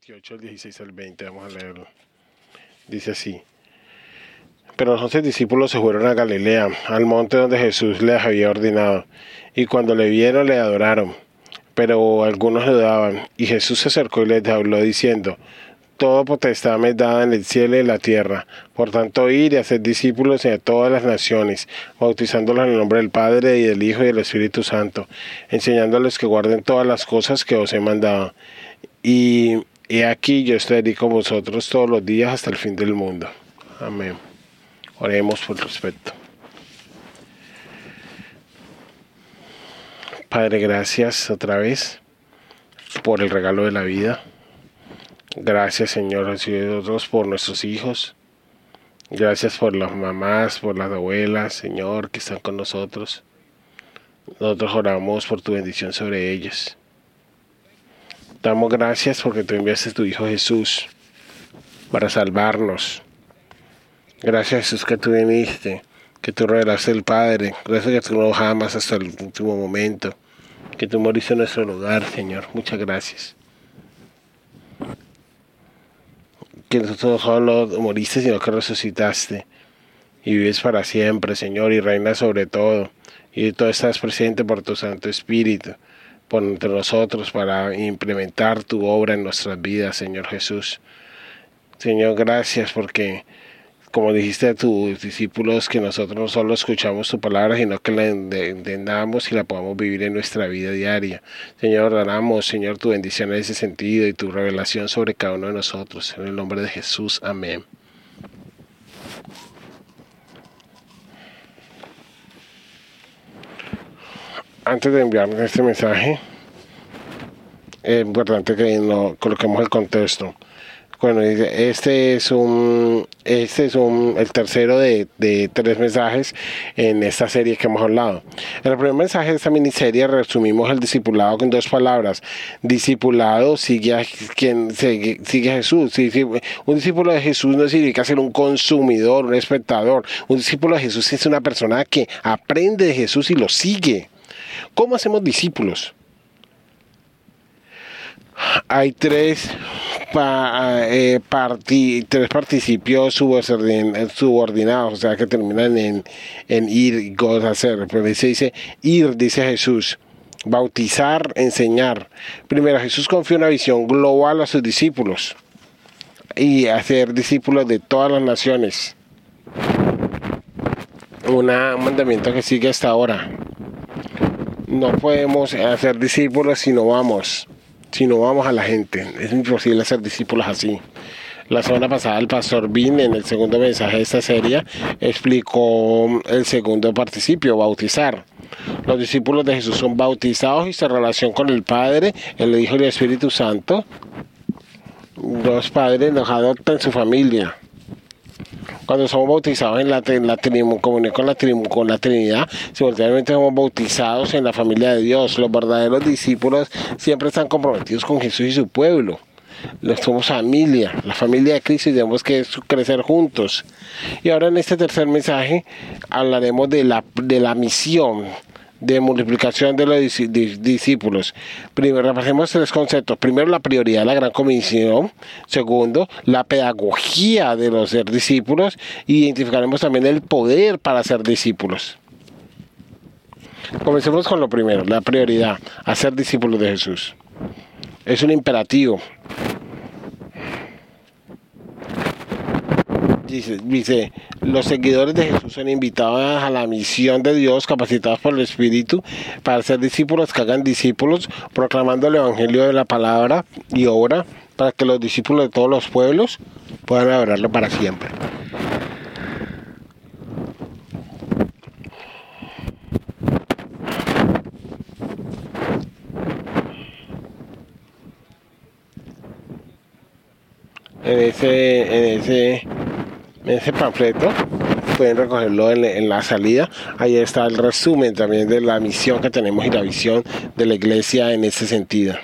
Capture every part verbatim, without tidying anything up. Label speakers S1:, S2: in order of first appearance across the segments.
S1: veintiocho, el dieciséis al veinte, vamos a leerlo. Dice así: pero los once discípulos se fueron a Galilea, al monte donde Jesús les había ordenado, y cuando le vieron le adoraron, pero algunos le dudaban. Y Jesús se acercó y les habló diciendo: toda potestad me es dada en el cielo y en la tierra. Por tanto, ir y hacer discípulos de todas las naciones, bautizándolos en el nombre del Padre, y del Hijo, y del Espíritu Santo, enseñándoles que guarden todas las cosas que os he mandado. Y he aquí, yo estaré con vosotros todos los días hasta el fin del mundo. Amén. Oremos por respeto. Padre, gracias otra vez por el regalo de la vida. Gracias, Señor, nosotros por nuestros hijos. Gracias por las mamás, por las abuelas, Señor, que están con nosotros. Nosotros oramos por tu bendición sobre ellas. Damos gracias porque tú enviaste a tu Hijo Jesús para salvarnos. Gracias, Jesús, que tú viniste, que tú revelaste el Padre. Gracias que tú nos amas hasta el último momento, que tú moriste en nuestro lugar, Señor. Muchas gracias. Que nosotros no solo moriste, sino que resucitaste y vives para siempre, Señor, y reinas sobre todo. Y tú estás presente por tu Santo Espíritu, por entre nosotros, para implementar tu obra en nuestras vidas, Señor Jesús. Señor, gracias porque, como dijiste a tus discípulos, que nosotros no solo escuchamos tu palabra, sino que la entendamos y la podamos vivir en nuestra vida diaria. Señor, oramos, Señor, tu bendición en ese sentido y tu revelación sobre cada uno de nosotros. En el nombre de Jesús, amén. Antes de enviarnos este mensaje, es importante que nos coloquemos el contexto. Bueno, este es un, este es un, el tercero de, de tres mensajes en esta serie que hemos hablado. En el primer mensaje de esta miniserie resumimos el discipulado con dos palabras. Discipulado sigue a quien sigue, sigue a Jesús. Un discípulo de Jesús no significa ser un consumidor, un espectador. Un discípulo de Jesús es una persona que aprende de Jesús y lo sigue. ¿Cómo hacemos discípulos? Hay tres, pa, eh, parti, tres participios subordinados, o sea, que terminan en, en ir y hacer. Pero se dice ir, dice Jesús. Bautizar, enseñar. Primero, Jesús confió una visión global a sus discípulos y hacer discípulos de todas las naciones. Una, un mandamiento que sigue hasta ahora. No podemos hacer discípulos si no vamos. Si no vamos a la gente, es imposible hacer discípulos así. La semana pasada el pastor Vin, en el segundo mensaje de esta serie, explicó el segundo participio, bautizar. Los discípulos de Jesús son bautizados y se relacionan con el Padre, el Hijo y el Espíritu Santo. Los padres nos adoptan en su familia. Cuando somos bautizados en la, en la comunión con la, con la Trinidad, simultáneamente somos bautizados en la familia de Dios. Los verdaderos discípulos siempre están comprometidos con Jesús y su pueblo. Somos familia, la familia de Cristo, y tenemos que crecer juntos. Y ahora en este tercer mensaje hablaremos de la, de la misión de multiplicación de los discípulos. Primero, repasemos tres conceptos. Primero, la prioridad de la gran comisión. Segundo, la pedagogía de los ser discípulos. Y identificaremos también el poder para ser discípulos. Comencemos con lo primero, la prioridad, hacer discípulos de Jesús. Es un imperativo. Dice, dice, los seguidores de Jesús son invitados a la misión de Dios, capacitados por el Espíritu, para ser discípulos que hagan discípulos, proclamando el Evangelio de la palabra y obra, para que los discípulos de todos los pueblos puedan adorarlo para siempre. En ese, en ese En ese panfleto pueden recogerlo en, en la salida. Ahí está el resumen también de la misión que tenemos y la visión de la iglesia en ese sentido.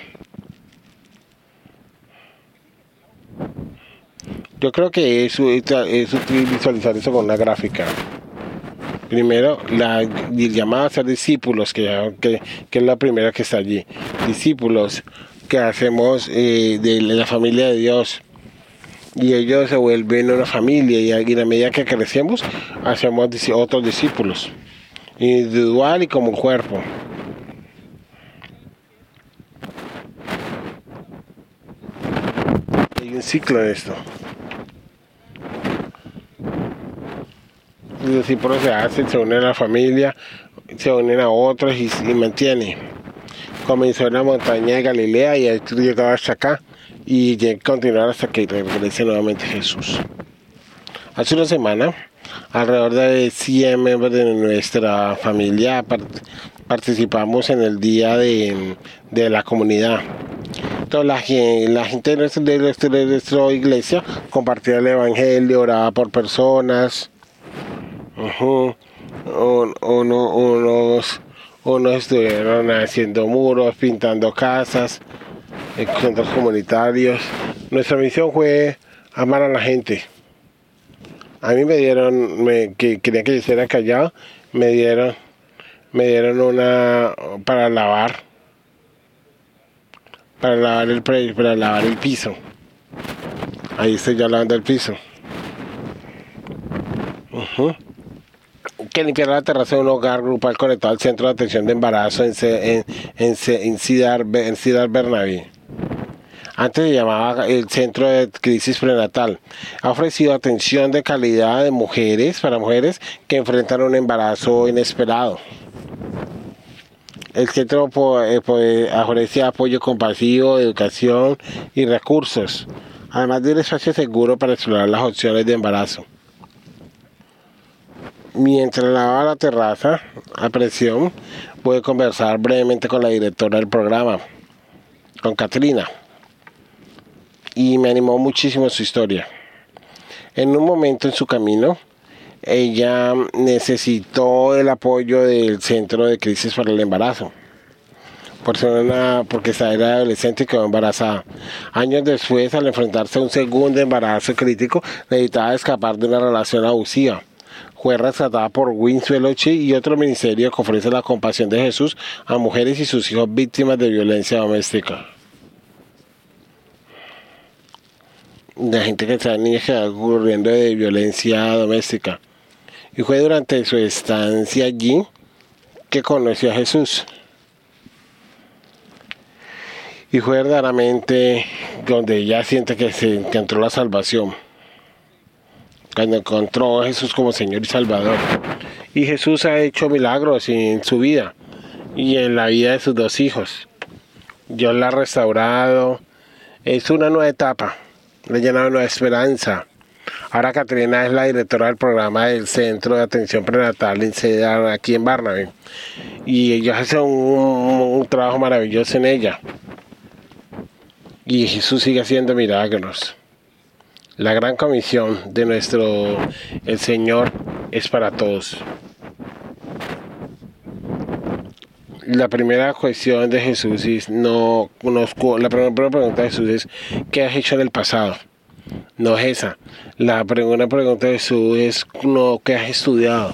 S1: Yo creo que es, es útil visualizar eso con una gráfica. Primero, la llamada a ser discípulos, que, que, que es la primera que está allí. Discípulos que hacemos eh, de la familia de Dios. Y ellos se vuelven una familia y a medida que crecemos hacemos otros discípulos, individual y como cuerpo. Hay un ciclo de esto. Los discípulos se hacen, se unen a la familia, se unen a otros y, y mantienen. Comenzó en la montaña de Galilea y ha llegado hasta acá y continuar hasta que regrese nuevamente Jesús. Hace una semana, alrededor de cien miembros de nuestra familia part participamos en el día de, de la comunidad. Entonces, la, la gente de nuestra, de, nuestra, de nuestra iglesia compartía el evangelio, oraba por personas. Uh-huh. Un, uno, unos, unos estuvieron haciendo muros, pintando casas, encuentros comunitarios. Nuestra misión fue amar a la gente. A mí me dieron, me, que querían que yo estuviera callado, me dieron, me dieron una para lavar, para lavar el para lavar el piso. Ahí estoy yo lavando el piso. Uh-huh. Que limpiar la terraza de un hogar grupal conectado al centro de atención de embarazo en, en, en, en, Cidar, en Cidar Bernabé. Antes se llamaba el Centro de Crisis Prenatal. Ha ofrecido atención de calidad de mujeres, para mujeres que enfrentan un embarazo inesperado. El centro ofrece apoyo compasivo, educación y recursos, además de un espacio seguro para explorar las opciones de embarazo. Mientras lavaba la terraza a presión, pude conversar brevemente con la directora del programa, con Katrina, y me animó muchísimo su historia. En un momento en su camino, ella necesitó el apoyo del Centro de Crisis para el Embarazo, por ser una, porque era adolescente y quedó embarazada. Años después, al enfrentarse a un segundo embarazo crítico, necesitaba escapar de una relación abusiva. Fue rescatada por Wings Fellowship y otro ministerio que ofrece la compasión de Jesús a mujeres y sus hijos víctimas de violencia doméstica. La gente que está niña que está ocurriendo de violencia doméstica. Y fue durante su estancia allí que conoció a Jesús. Y fue verdaderamente donde ella siente que se encontró la salvación. Cuando encontró a Jesús como Señor y Salvador. Y Jesús ha hecho milagros en su vida y en la vida de sus dos hijos. Dios la ha restaurado. Es una nueva etapa. Le ha llenado nueva esperanza. Ahora Katrina es la directora del programa del Centro de Atención Prenatal en Cedar, aquí en Barnabé. Y ellos hacen un, un trabajo maravilloso en ella. Y Jesús sigue haciendo milagros. La gran comisión de nuestro el Señor es para todos. La primera cuestión de Jesús es no nos, la primera pregunta de Jesús es ¿qué has hecho en el pasado? No es esa. La segunda pregunta de Jesús es no ¿qué has estudiado?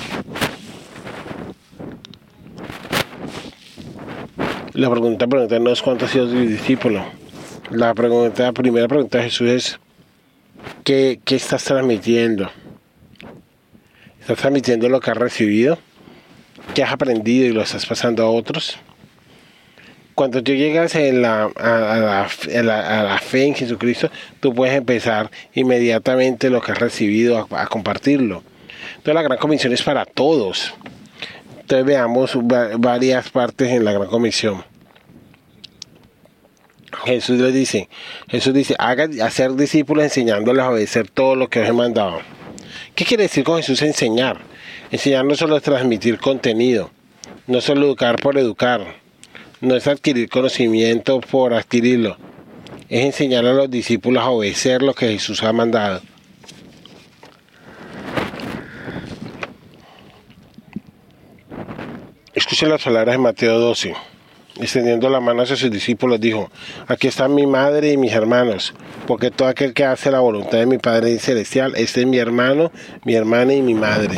S1: La pregunta, pregunta no es cuánto has sido tu discípulo. La pregunta, la primera pregunta de Jesús es ¿Qué, ¿Qué estás transmitiendo? ¿Estás transmitiendo lo que has recibido? ¿Qué has aprendido y lo estás pasando a otros? Cuando tú llegas en la, a, a, la, a, la, a la fe en Jesucristo, tú puedes empezar inmediatamente lo que has recibido a, a compartirlo. Entonces la Gran Comisión es para todos. Entonces veamos va, varias partes en la Gran Comisión. Jesús les dice, Jesús dice, hagan hacer discípulos enseñándoles a obedecer todo lo que os he mandado. ¿Qué quiere decir con Jesús enseñar? Enseñar no solo es transmitir contenido, no solo educar por educar, no es adquirir conocimiento por adquirirlo, es enseñar a los discípulos a obedecer lo que Jesús ha mandado. Escuchen las palabras de Mateo doce. Extendiendo la mano hacia sus discípulos, dijo: aquí están mi madre y mis hermanos, porque todo aquel que hace la voluntad de mi Padre Celestial, este es mi hermano, mi hermana y mi madre.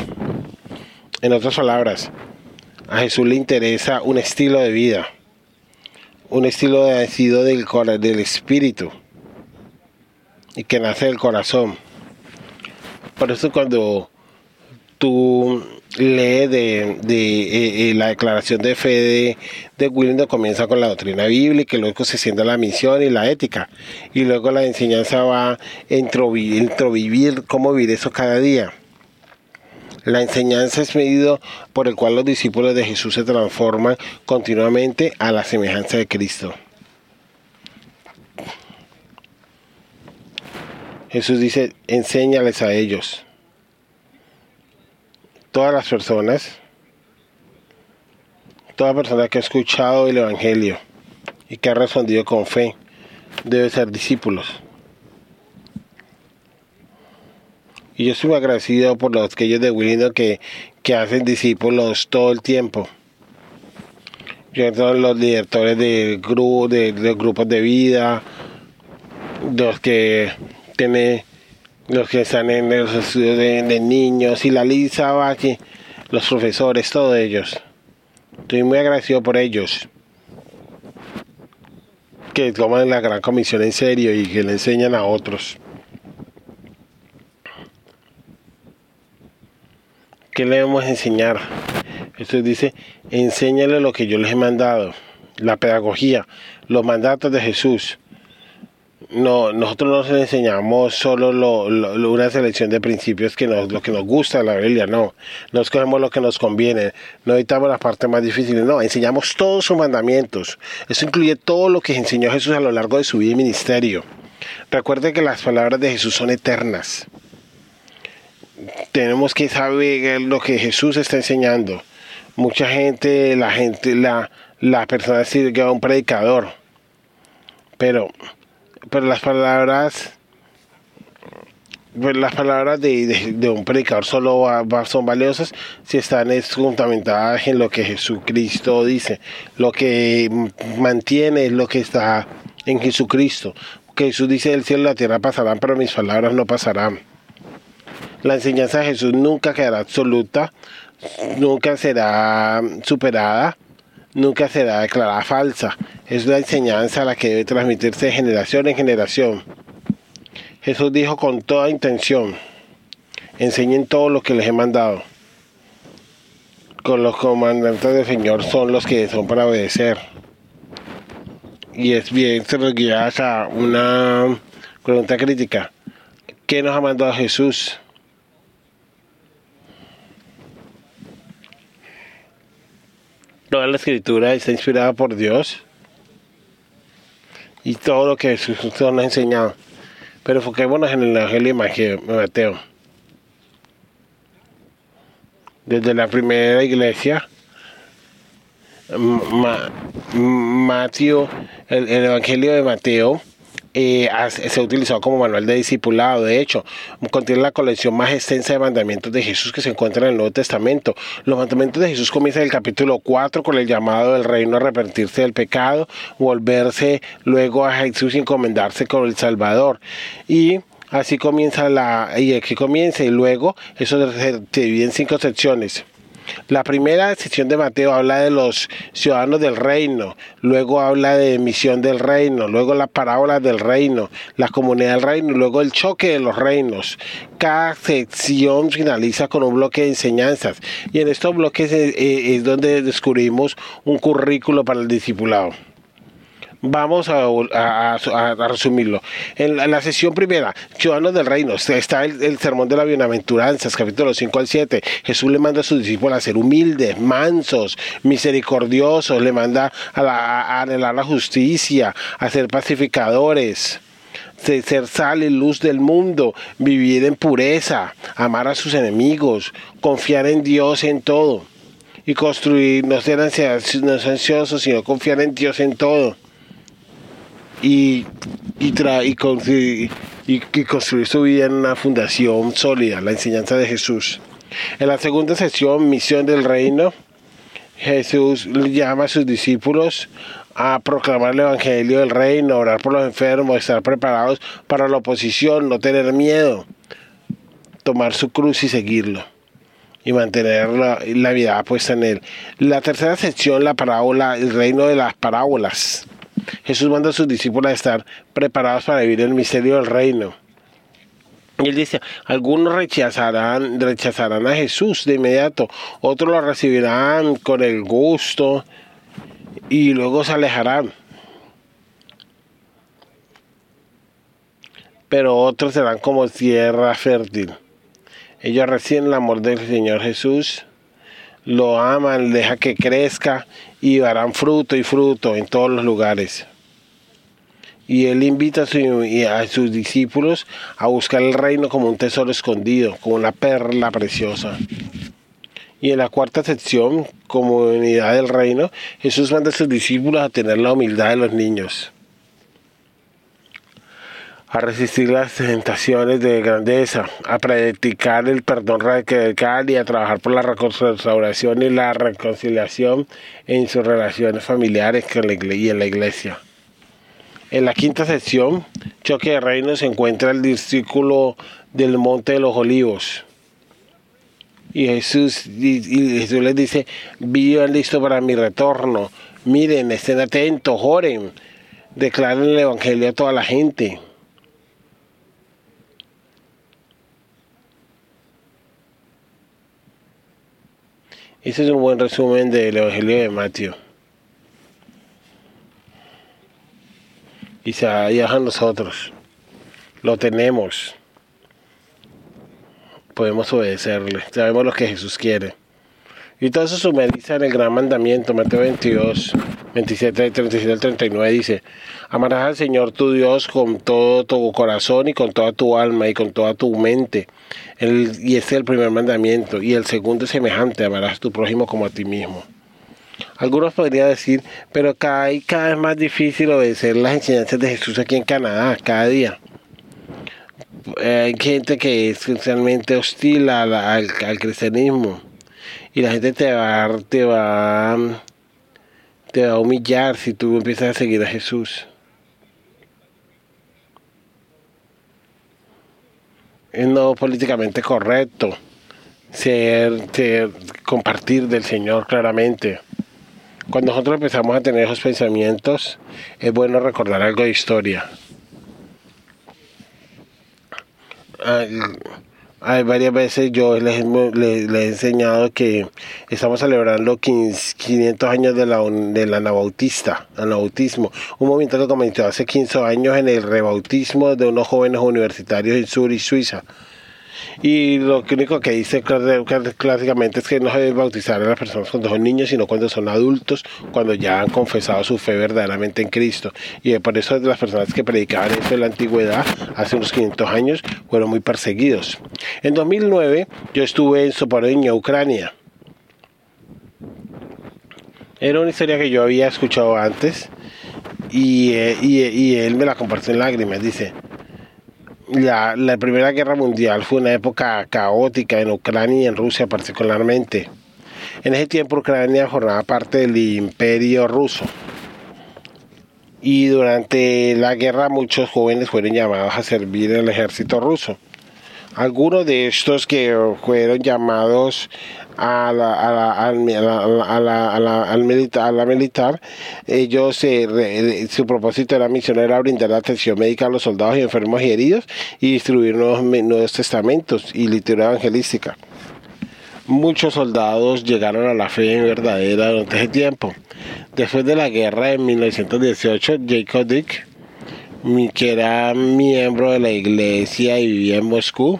S1: En otras palabras, a Jesús le interesa un estilo de vida. un estilo nacido del, del espíritu y que nace del corazón. Por eso cuando tú lees de, de eh, eh, la declaración de fe de, de Willingdon, comienza con la doctrina bíblica, y luego se sienta la misión y la ética, y luego la enseñanza va a introvivir cómo vivir eso cada día. La enseñanza es medido por el cual los discípulos de Jesús se transforman continuamente a la semejanza de Cristo. Jesús dice, enséñales a ellos. Todas las personas, toda persona que ha escuchado el Evangelio y que ha respondido con fe, debe ser discípulos. Y yo estoy muy agradecido por los aquellos de Willingdon que, que hacen discípulos todo el tiempo. Yo todos los directores de, gru, de, de grupos de vida, los que tienen, los que están en los estudios de, de niños, y la Lisa va aquí, los profesores, todos ellos. Estoy muy agradecido por ellos, que toman la gran comisión en serio y que le enseñan a otros. ¿Qué le debemos enseñar? Esto dice, enséñale lo que yo les he mandado, la pedagogía, los mandatos de Jesús. No, nosotros no les enseñamos solo lo, lo, una selección de principios que nos, lo que nos gusta de la Biblia, no. No escogemos lo que nos conviene, no editamos las partes más difíciles, no. Enseñamos todos sus mandamientos. Eso incluye todo lo que enseñó Jesús a lo largo de su vida y ministerio. Recuerde que las palabras de Jesús son eternas. Tenemos que saber lo que Jesús está enseñando. Mucha gente, la gente, la, la persona sigue a un predicador, pero, pero las palabras, pues las palabras de, de, de un predicador solo va, va, son valiosas si están fundamentadas en lo que Jesucristo dice. Lo que mantiene es lo que está en Jesucristo. Que Jesús dice, el cielo y la tierra pasarán, pero mis palabras no pasarán. La enseñanza de Jesús nunca quedará absoluta, nunca será superada, nunca será declarada falsa. Es la enseñanza la que debe transmitirse de generación en generación. Jesús dijo con toda intención, enseñen todo lo que les he mandado. Con los comandantes del Señor son los que son para obedecer. Y es bien, se nos guía a una pregunta crítica. ¿Qué nos ha mandado Jesús? Toda la escritura está inspirada por Dios y todo lo que Jesús nos ha enseñado. Pero enfoquémonos en el Evangelio de Mateo. Desde la primera iglesia, Ma, Mateo, el, el Evangelio de Mateo eh, se ha utilizado como manual de discipulado. De hecho, contiene la colección más extensa de mandamientos de Jesús que se encuentra en el Nuevo Testamento. Los mandamientos de Jesús comienzan en el capítulo cuatro con el llamado del reino a arrepentirse del pecado, volverse luego a Jesús y encomendarse con el Salvador. Y así comienza la, y aquí comienza, y luego eso se, se divide en cinco secciones. La primera sección de Mateo habla de los ciudadanos del reino, luego habla de misión del reino, luego las parábolas del reino, la comunidad del reino, luego el choque de los reinos. Cada sección finaliza con un bloque de enseñanzas, y en estos bloques es, es donde descubrimos un currículo para el discipulado. Vamos a, a, a, a resumirlo. En la, en la sesión primera, ciudadanos del reino, está el, el sermón de las bienaventuranzas, capítulos cinco al siete. Jesús le manda a sus discípulos a ser humildes, mansos, misericordiosos, le manda a, la, a anhelar la justicia, a ser pacificadores, de ser sal y luz del mundo, vivir en pureza, amar a sus enemigos, confiar en Dios en todo y construir, no ser ansiosos, no ser ansiosos, sino confiar en Dios en todo. Y, y, tra y, construir, y, y construir su vida en una fundación sólida, la enseñanza de Jesús. En la segunda sección, misión del reino, Jesús llama a sus discípulos a proclamar el evangelio del reino, orar por los enfermos, estar preparados para la oposición, no tener miedo, tomar su cruz y seguirlo, y mantener la, la vida puesta en él. La tercera sección, la parábola, el reino de las parábolas. Jesús manda a sus discípulos a estar preparados para vivir el misterio del reino. Y él dice, algunos rechazarán, rechazarán a Jesús de inmediato, otros lo recibirán con el gusto y luego se alejarán. Pero otros serán como tierra fértil. Ellos reciben el amor del Señor Jesús, lo aman, deja que crezca y darán fruto y fruto en todos los lugares. Y él invita a, su, a sus discípulos a buscar el reino como un tesoro escondido, como una perla preciosa. Y en la cuarta sección, comunidad del reino, Jesús manda a sus discípulos a tener la humildad de los niños, a resistir las tentaciones de grandeza, a practicar el perdón radical y a trabajar por la restauración y la reconciliación en sus relaciones familiares y en la iglesia. En la quinta sección, choque de reinos, se encuentra el discípulo del Monte de los Olivos. Y Jesús, y, y Jesús les dice, vivan listos para mi retorno, miren, estén atentos, oren, declaren el evangelio a toda la gente. Ese es un buen resumen del evangelio de Mateo. Y se ha a nosotros, lo tenemos, podemos obedecerle, sabemos lo que Jesús quiere. Y todo eso sumeriza en el gran mandamiento, Mateo veintidós, veintisiete, treinta y siete al treinta y nueve dice, amarás al Señor tu Dios con todo tu corazón y con toda tu alma y con toda tu mente. El, y este es el primer mandamiento. Y el segundo es semejante, amarás a tu prójimo como a ti mismo. Algunos podrían decir, pero cada, cada vez más difícil obedecer las enseñanzas de Jesús aquí en Canadá, cada día. Hay gente que es esencialmente hostil a la, al, al cristianismo. Y la gente te va, te, va, te va a humillar si tú empiezas a seguir a Jesús. Es no políticamente correcto ser, ser, compartir del Señor claramente. Cuando nosotros empezamos a tener esos pensamientos, es bueno recordar algo de historia. Hay, hay varias veces yo les, les, les he enseñado que estamos celebrando quinientos años de la, del anabautista, anabautismo, un movimiento que comenzó hace quince años en el rebautismo de unos jóvenes universitarios en Zurich, Suiza. Y lo único que dice clásicamente es que no se debe bautizar a las personas cuando son niños, sino cuando son adultos, cuando ya han confesado su fe verdaderamente en Cristo. Y por eso las personas que predicaban eso en la antigüedad, hace unos quinientos años, fueron muy perseguidos. En dos mil nueve yo estuve en Zaporozhye, Ucrania. Era una historia que yo había escuchado antes y, y, y él me la compartió en lágrimas. Dice, La, la Primera Guerra Mundial fue una época caótica en Ucrania y en Rusia particularmente. En ese tiempo Ucrania formaba parte del Imperio Ruso. Y durante la guerra muchos jóvenes fueron llamados a servir en el ejército ruso. Algunos de estos que fueron llamados a la, a la, a la, a la, a la, al militar, a la militar, ellos eh, su propósito era misión era brindar atención médica a los soldados y enfermos y heridos y distribuir nuevos, nuevos testamentos y literatura evangelística. Muchos soldados llegaron a la fe verdadera durante ese tiempo. Después de la guerra en mil novecientos dieciocho, Jacob Dick, que era miembro de la iglesia y vivía en Moscú,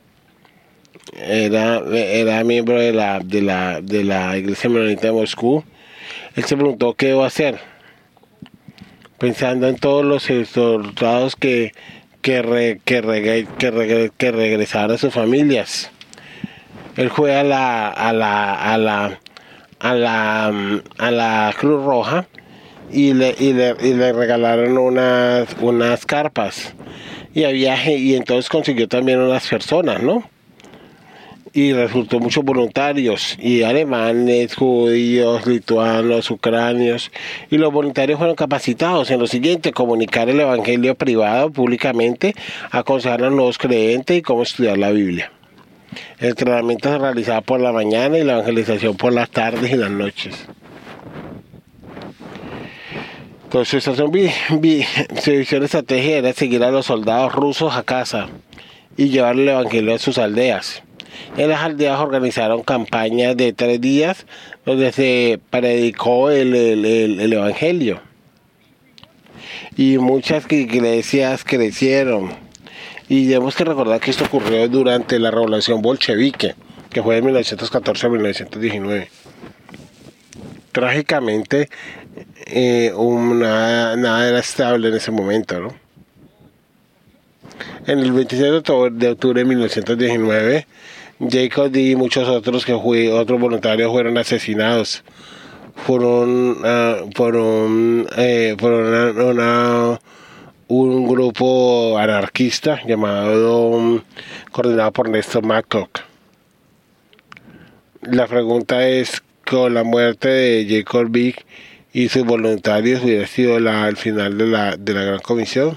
S1: era, era miembro de la, de, la, de la iglesia menonita de Moscú. Él se preguntó qué iba a hacer, pensando en todos los soldados que, que, re, que, re, que, re, que regresaron a sus familias. Él fue a la, a la, a la, a la, a la Cruz Roja y le, y le, y le regalaron unas, unas carpas y había, y entonces consiguió también unas personas, ¿no? Y resultó muchos voluntarios, y alemanes, judíos, lituanos, ucranios, y los voluntarios fueron capacitados en lo siguiente: comunicar el evangelio privado públicamente, aconsejar a los nuevos creyentes y cómo estudiar la Biblia. El entrenamiento se realizaba por la mañana y la evangelización por las tardes y las noches. Entonces, su, vi, vi, su visión estratégica era seguir a los soldados rusos a casa y llevar el evangelio a sus aldeas. En las aldeas organizaron campañas de tres días donde se predicó el, el, el, el evangelio. Y muchas iglesias crecieron. Y tenemos que recordar que esto ocurrió durante la revolución bolchevique, que fue de mil novecientos catorce a mil novecientos diecinueve. Trágicamente, eh, una, nada era estable en ese momento, ¿no? En el veintiséis de octubre de mil novecientos diecinueve, Jacob D. y muchos otros que fue, otros voluntarios fueron asesinados por un, uh, por un, eh, por una, una, un grupo anarquista llamado, um, coordinado por Néstor McCook. La pregunta es, con la muerte de Jacob B. y sus voluntarios, ¿hubiera sido la, el final de la, de la Gran Comisión?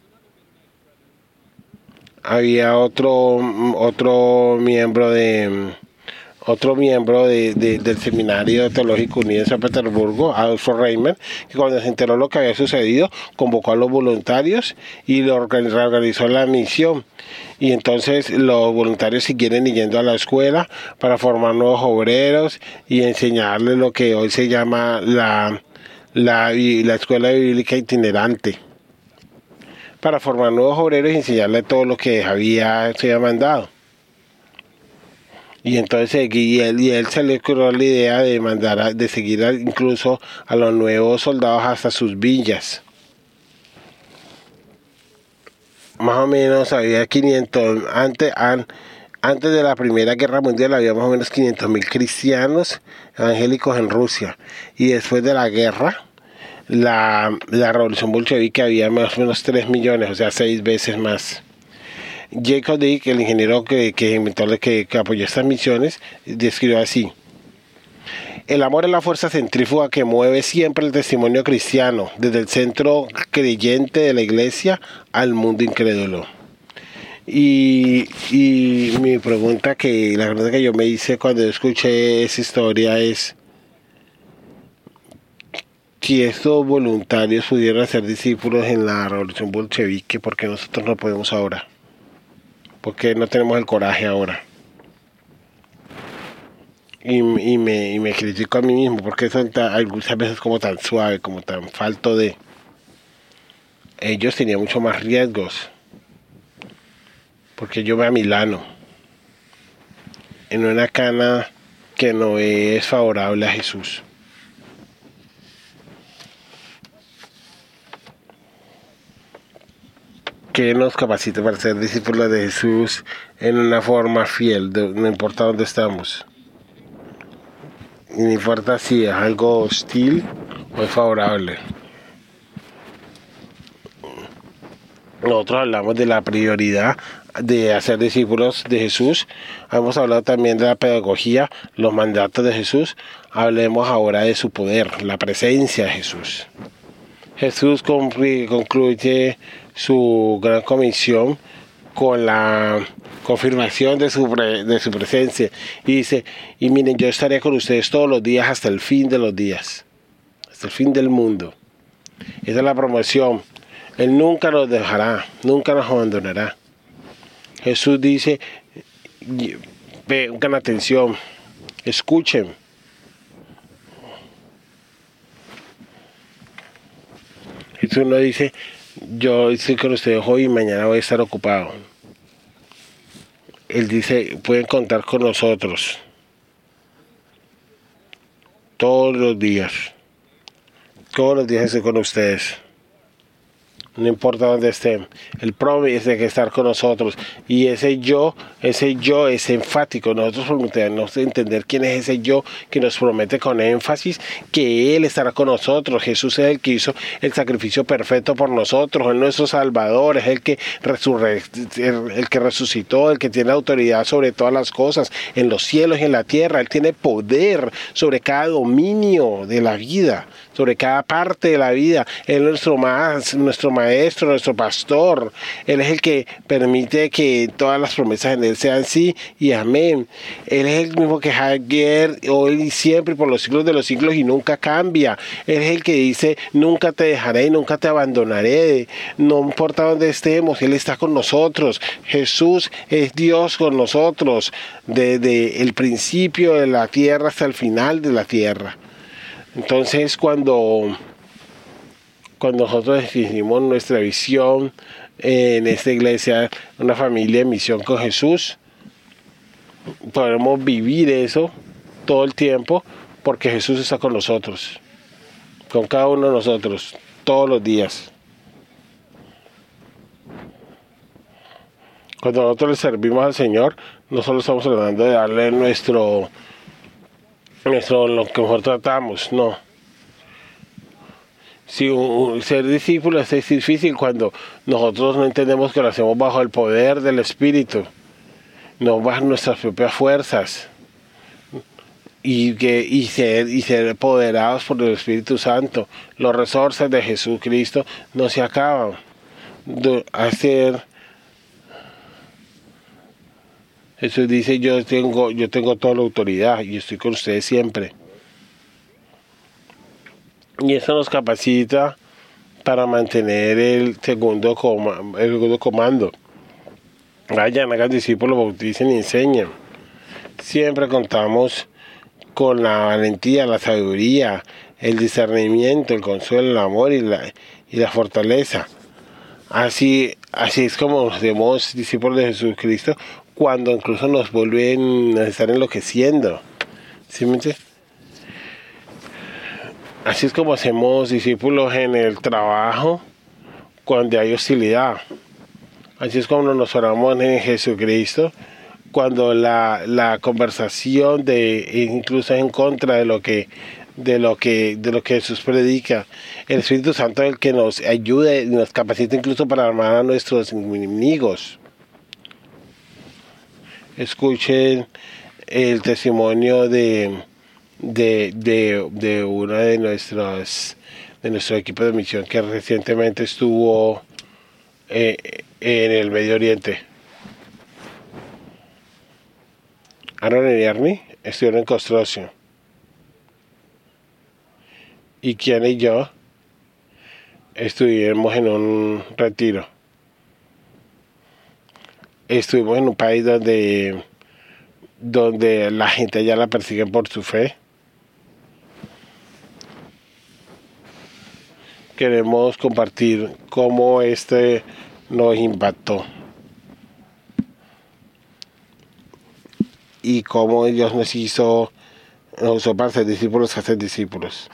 S1: Había otro otro miembro de otro miembro de, de, del Seminario Teológico Unido en San Petersburgo, Adolfo Reimer, que cuando se enteró lo que había sucedido, convocó a los voluntarios y lo reorganizó la misión. Y entonces los voluntarios siguieron yendo a la escuela para formar nuevos obreros y enseñarles lo que hoy se llama la, la, la escuela bíblica itinerante, para formar nuevos obreros y enseñarle todo lo que había, se había mandado. Y entonces y él, y él se le ocurrió la idea de mandar a, de seguir a, incluso a los nuevos soldados hasta sus villas. Más o menos había quinientos, antes, an, antes de la Primera Guerra Mundial había más o menos quinientos mil cristianos evangélicos en Rusia. Y después de la guerra, La, la revolución bolchevique, había más o menos tres millones, o sea, seis veces más. Jacob Dick, el ingeniero que, que inventó, que, que apoyó estas misiones, describió así: el amor es la fuerza centrífuga que mueve siempre el testimonio cristiano, desde el centro creyente de la iglesia al mundo incrédulo. Y, y mi pregunta, que la pregunta que yo me hice cuando escuché esa historia es: si estos voluntarios pudieran ser discípulos en la revolución bolchevique, ¿por qué nosotros no podemos ahora? ¿Por qué no tenemos el coraje ahora? Y, y, me, y me critico a mí mismo, porque son tan, algunas veces como tan suave, como tan falto de... Ellos tenían mucho más riesgos, porque yo voy a Milano, en una cana que no es favorable a Jesús. Que nos capacite para ser discípulos de Jesús en una forma fiel, de, no importa dónde estamos. No importa si es algo hostil o es favorable. Nosotros hablamos de la prioridad de hacer discípulos de Jesús. Hemos hablado también de la pedagogía, los mandatos de Jesús. Hablemos ahora de su poder, la presencia de Jesús. Jesús concluye su gran comisión con la confirmación de su, pre, de su presencia, y dice: y miren, yo estaré con ustedes todos los días hasta el fin de los días, hasta el fin del mundo. Esa es la promoción. Él nunca nos dejará, nunca nos abandonará. Jesús dice: pongan atención, escuchen. Jesús no dice: yo estoy con ustedes hoy y mañana voy a estar ocupado. Él dice: pueden contar con nosotros todos los días. Todos los días estoy con ustedes. No importa dónde estén. El promete que estar con nosotros. Y ese yo, ese yo es enfático. Nosotros tenemos que entender quién es ese yo que nos promete con énfasis que Él estará con nosotros. Jesús es el que hizo el sacrificio perfecto por nosotros. Él es nuestro Salvador. Es el que, resurre, el, el que resucitó, el que tiene autoridad sobre todas las cosas, en los cielos y en la tierra. Él tiene poder sobre cada dominio de la vida, sobre cada parte de la vida. Él es nuestro, más, nuestro maestro, nuestro pastor. Él es el que permite que todas las promesas en Él sean sí y amén. Él es el mismo que ayer, hoy y siempre, por los siglos de los siglos, y nunca cambia. Él es el que dice, nunca te dejaré, nunca te abandonaré. No importa dónde estemos, Él está con nosotros. Jesús es Dios con nosotros, desde el principio de la tierra hasta el final de la tierra. Entonces, cuando, cuando nosotros definimos nuestra visión en esta iglesia, una familia en misión con Jesús, podemos vivir eso todo el tiempo, porque Jesús está con nosotros, con cada uno de nosotros, todos los días. Cuando nosotros le servimos al Señor, no solo estamos tratando de darle nuestro, nuestro lo que mejor tratamos, no. Si un, ser discípulo es difícil cuando nosotros no entendemos que lo hacemos bajo el poder del Espíritu, no bajo nuestras propias fuerzas, y, que, y, ser, y ser empoderados por el Espíritu Santo. Los resortes de Jesucristo no se acaban. De hacer, Jesús dice, yo tengo, yo tengo toda la autoridad y estoy con ustedes siempre. Y eso nos capacita para mantener el segundo, coma, el segundo comando. Vayan, hagan discípulos, bauticen y enseñen. Siempre contamos con la valentía, la sabiduría, el discernimiento, el consuelo, el amor y la, y la fortaleza. Así, así es como nos hacemos discípulos de Jesucristo, cuando incluso nos vuelven a estar enloqueciendo. ¿Sí me entiendes? Así es como hacemos discípulos en el trabajo cuando hay hostilidad. Así es como nos oramos en Jesucristo cuando la, la conversación de incluso en contra de lo que de lo que de lo que Jesús predica. El Espíritu Santo es el que nos ayuda y nos capacita incluso para armar a nuestros enemigos. Escuchen el testimonio de De, de, de una de nuestros de nuestro equipo de misión que recientemente estuvo eh, en el Medio Oriente. Aaron y Ernie estuvieron en construcción, y Kiana y yo estuvimos en un retiro. Estuvimos en un país donde donde la gente ya la persigue por su fe. Queremos compartir cómo este nos impactó y cómo Dios nos hizo, nos usó para ser discípulos, hacer discípulos.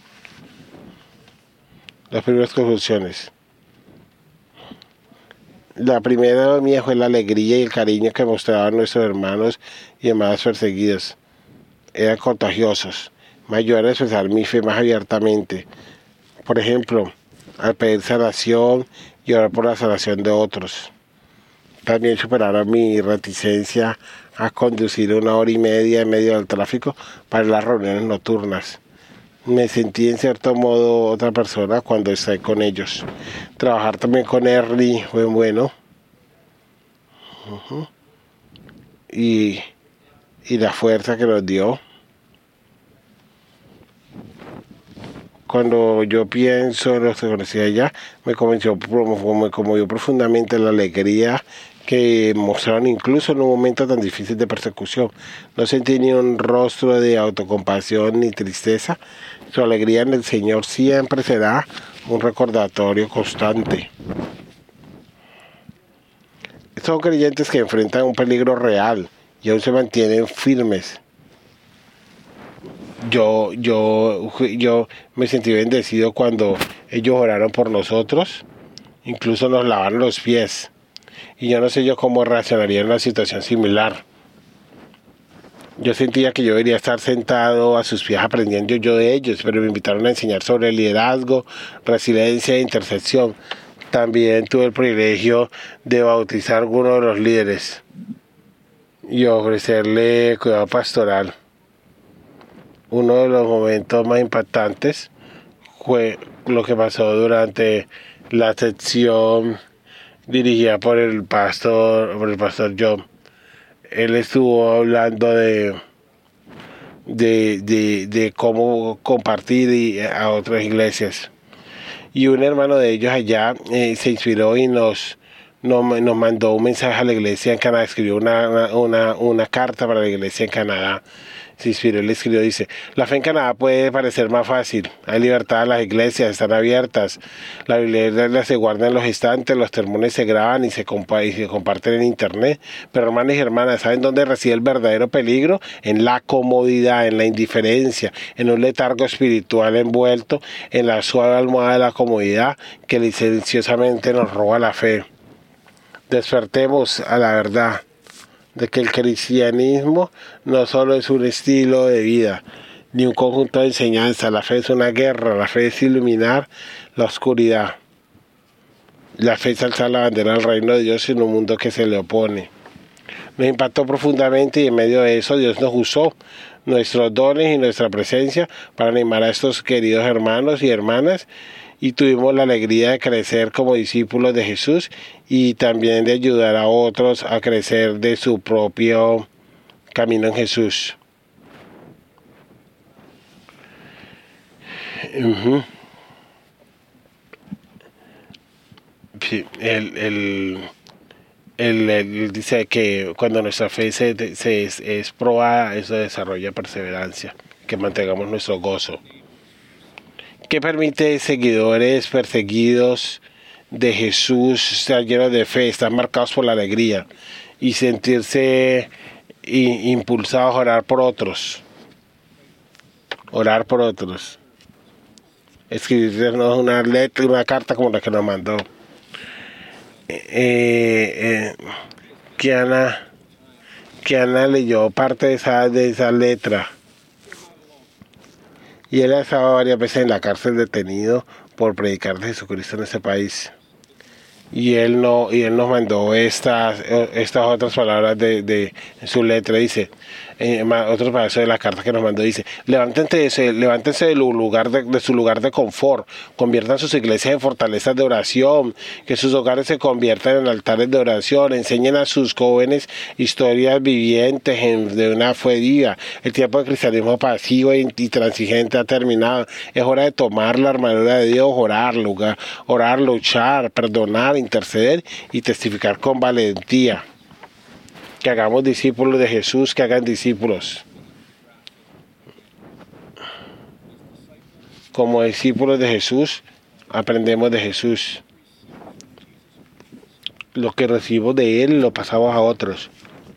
S1: Las primeras conclusiones. La primera mía fue la alegría y el cariño que mostraban nuestros hermanos y hermanas perseguidos. Eran contagiosos. Me ayudaron a expresar mi fe más abiertamente. Por ejemplo, al pedir sanación y orar por la sanación de otros. También superaron mi reticencia a conducir una hora y media en medio del tráfico para las reuniones nocturnas. Me sentí en cierto modo otra persona cuando estoy con ellos. Trabajar también con Ernie fue bueno. Uh-huh. Y, y la fuerza que nos dio. Cuando yo pienso en lo que conocí allá, me convenció, me conmovió profundamente la alegría que mostraron incluso en un momento tan difícil de persecución. No sentí ni un rostro de autocompasión ni tristeza. Su alegría en el Señor siempre será un recordatorio constante. Son creyentes que enfrentan un peligro real y aún se mantienen firmes. Yo, yo, yo me sentí bendecido cuando ellos oraron por nosotros, incluso nos lavaron los pies. Y yo no sé yo cómo reaccionaría en una situación similar. Yo sentía que yo debería estar sentado a sus pies aprendiendo yo de ellos, pero me invitaron a enseñar sobre liderazgo, resiliencia e intercesión. También tuve el privilegio de bautizar a algunos de los líderes y ofrecerle cuidado pastoral. Uno de los momentos más impactantes fue lo que pasó durante la sección dirigida por el pastor, por el pastor John. Él estuvo hablando de, de, de, de cómo compartir y, a otras iglesias. Y un hermano de ellos allá eh, se inspiró y nos, nos, nos mandó un mensaje a la iglesia en Canadá, escribió una, una, una carta para la iglesia en Canadá. Se inspiró y le escribió, dice: la fe en Canadá puede parecer más fácil, hay libertad, las iglesias están abiertas, la Biblia se guarda en los estantes, los sermones se graban y se, compa y se comparten en internet, pero hermanos y hermanas, ¿saben dónde reside el verdadero peligro? En la comodidad, en la indiferencia, en un letargo espiritual envuelto en la suave almohada de la comodidad que licenciosamente nos roba la fe. Despertemos a la verdad de que el cristianismo no solo es un estilo de vida, ni un conjunto de enseñanzas. La fe es una guerra, la fe es iluminar la oscuridad. La fe es alzar la bandera del reino de Dios en un mundo que se le opone. Nos impactó profundamente y en medio de eso Dios nos usó nuestros dones y nuestra presencia para animar a estos queridos hermanos y hermanas, y tuvimos la alegría de crecer como discípulos de Jesús y también de ayudar a otros a crecer de su propio camino en Jesús. Uh-huh. Sí, el, el, el, el dice que cuando nuestra fe se, se es, es probada, eso desarrolla perseverancia, que mantengamos nuestro gozo. ¿Qué permite seguidores perseguidos de Jesús estar llenos de fe, estar marcados por la alegría y sentirse i- impulsados a orar por otros? Orar por otros. Escribirnos una letra, una carta como la que nos mandó. Eh, eh, Kiana, Kiana leyó parte de esa, de esa letra. Y él ha estado varias veces en la cárcel detenido por predicar de Jesucristo en ese país. Y él no, y él nos mandó estas, estas otras palabras de, de su letra. Dice, eh, otro pedazo de la carta que nos mandó, dice: levántense de, ese, levántense de, lugar de, de su lugar de confort, conviertan sus iglesias en fortalezas de oración, que sus hogares se conviertan en altares de oración, enseñen a sus jóvenes historias vivientes en, de una fe viva. El tiempo de cristianismo pasivo y, y transigente ha terminado. Es hora de tomar la armadura de Dios, orar, lugar, orar, luchar, perdonar, interceder y testificar con valentía. Que hagamos discípulos de Jesús, que hagan discípulos. Como discípulos de Jesús, aprendemos de Jesús. Lo que recibimos de Él lo pasamos a otros.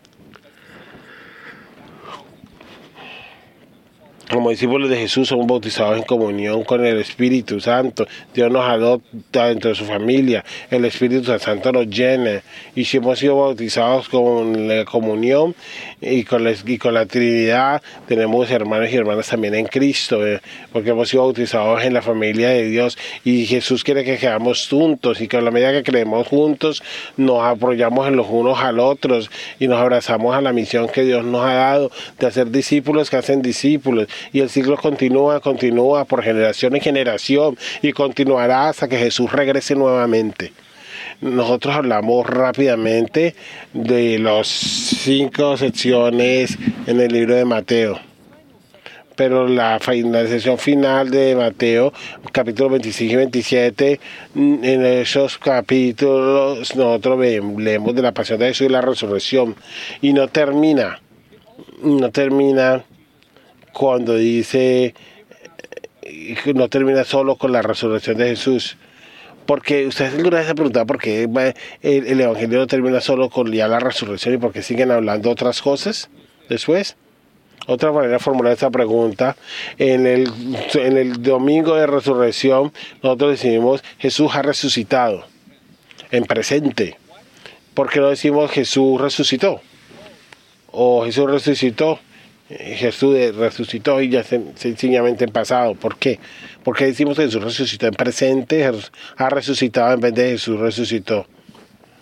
S1: Como discípulos de Jesús somos bautizados en comunión con el Espíritu Santo. Dios nos adopta dentro de su familia. El Espíritu Santo nos llena. Y si hemos sido bautizados con la comunión y con la, y con la Trinidad, tenemos hermanos y hermanas también en Cristo, eh, porque hemos sido bautizados en la familia de Dios. Y Jesús quiere que quedamos juntos, y que a la medida que creemos juntos, nos apoyamos en los unos a los otros y nos abrazamos a la misión que Dios nos ha dado de hacer discípulos que hacen discípulos. Y el ciclo continúa, continúa por generación en generación y continuará hasta que Jesús regrese nuevamente. Nosotros hablamos rápidamente de las cinco secciones en el libro de Mateo. Pero la, la sesión final de Mateo, capítulos veinticinco y veintisiete, en esos capítulos nosotros leemos de la pasión de Jesús y la resurrección. Y no termina, no termina cuando dice, no termina solo con la resurrección de Jesús. Porque ustedes alguna vez se preguntan por qué el, el Evangelio no termina solo con ya la resurrección y por qué siguen hablando otras cosas después. Otra manera de formular esta pregunta: en el, en el domingo de resurrección nosotros decimos Jesús ha resucitado en presente. ¿Por qué no decimos Jesús resucitó? O Jesús resucitó. Jesús resucitó y ya sencillamente en pasado. ¿Por qué? Porque decimos que Jesús resucitó en presente, ha resucitado en vez de Jesús resucitó.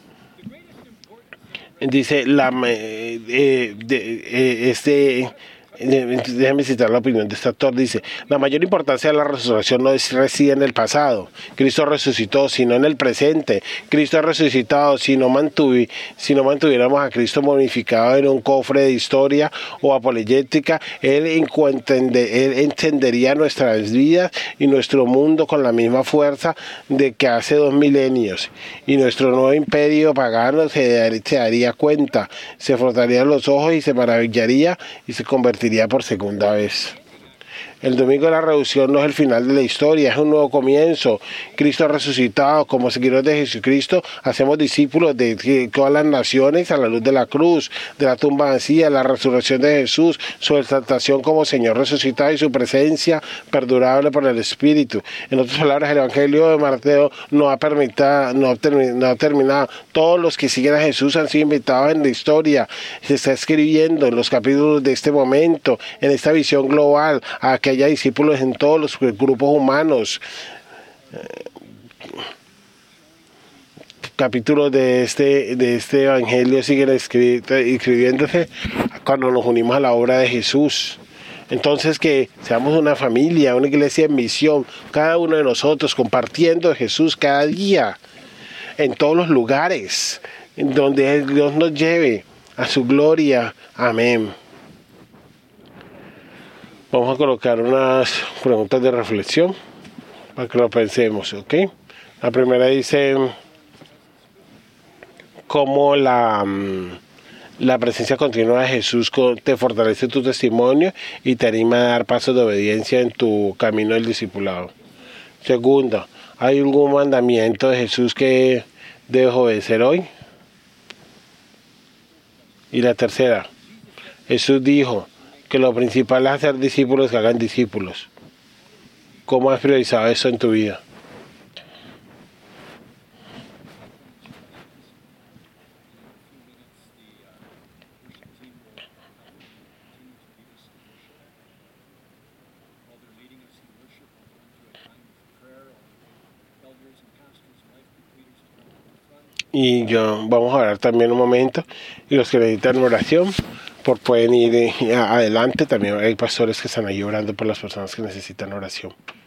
S1: Dice la eh, de, eh, este Déjame citar la opinión de este autor. Dice: la mayor importancia de la resurrección no reside en el pasado. Cristo resucitó, sino en el presente. Cristo ha resucitado. Si no, mantuvi, si no mantuviéramos a Cristo momificado en un cofre de historia o apologética, Él, él entendería nuestras vidas y nuestro mundo con la misma fuerza de que hace dos milenios. Y nuestro nuevo imperio pagano se, se daría cuenta, se frotaría los ojos y se maravillaría y se convertiría por segunda vez. El domingo de la resurrección no es el final de la historia, es un nuevo comienzo. Cristo ha resucitado. Como seguidores de Jesucristo, hacemos discípulos de todas las naciones a la luz de la cruz, de la tumba vacía, la resurrección de Jesús, su exaltación como Señor resucitado y su presencia perdurable por el Espíritu. En otras palabras, el Evangelio de Mateo no ha, permita, no, ha termi, no ha terminado. Todos los que siguen a Jesús han sido invitados en la historia. Se está escribiendo en los capítulos de este momento, en esta visión global, a que haya discípulos en todos los grupos humanos. Capítulos de este, de este evangelio siguen escribiéndose cuando nos unimos a la obra de Jesús. Entonces, que seamos una familia, una iglesia en misión, cada uno de nosotros compartiendo de Jesús cada día, en todos los lugares, en donde Dios nos lleve a su gloria. Amén. Vamos a colocar unas preguntas de reflexión para que lo pensemos, ¿ok? La primera dice: ¿cómo la, la presencia continua de Jesús te fortalece tu testimonio y te anima a dar pasos de obediencia en tu camino del discipulado? Segunda, ¿hay algún mandamiento de Jesús que debes obedecer hoy? Y la tercera, Jesús dijo que lo principal es hacer discípulos que hagan discípulos. ¿Cómo has priorizado eso en tu vida? Y yo, vamos a orar también un momento. Y los que necesitan oración, por pueden ir adelante. También hay pastores que están ahí orando por las personas que necesitan oración.